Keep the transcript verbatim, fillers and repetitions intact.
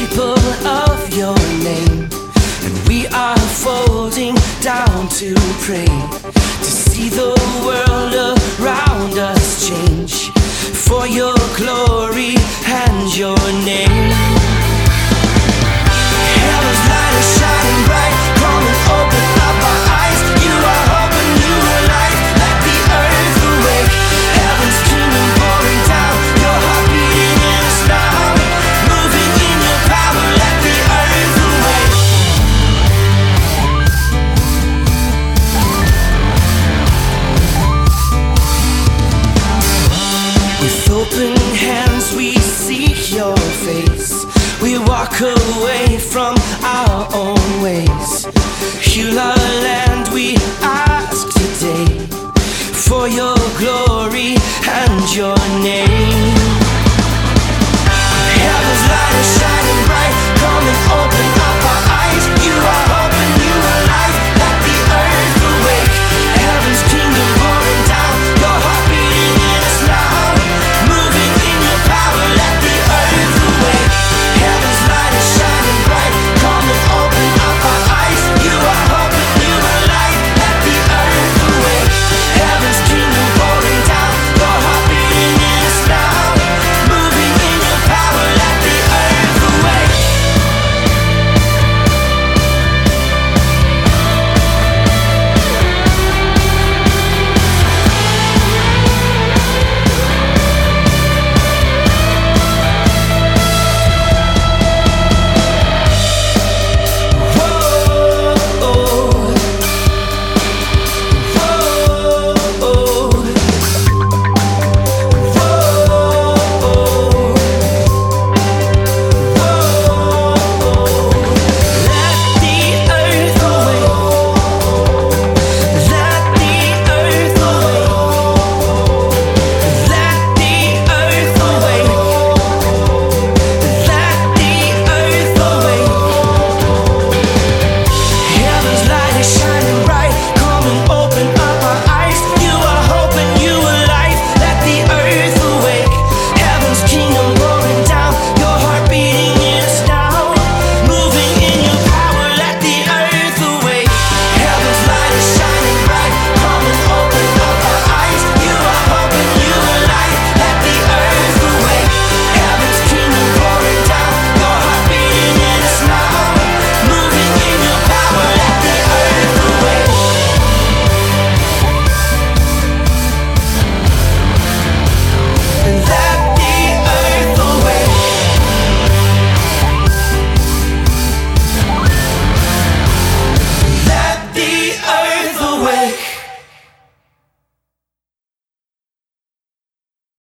people of your name, and we are folding down to pray, to see the world around us change for your glory and your name. Heaven's light is shining bright, come and open up our eyes. You are hope and you are life, let the earth awake. Heaven's kingdom pouring down, your heart beating in us now, moving in your power, let the earth awake. With open hands we seek your face, we walk away from our own ways. Heal our land, we ask today, for your glory and your name.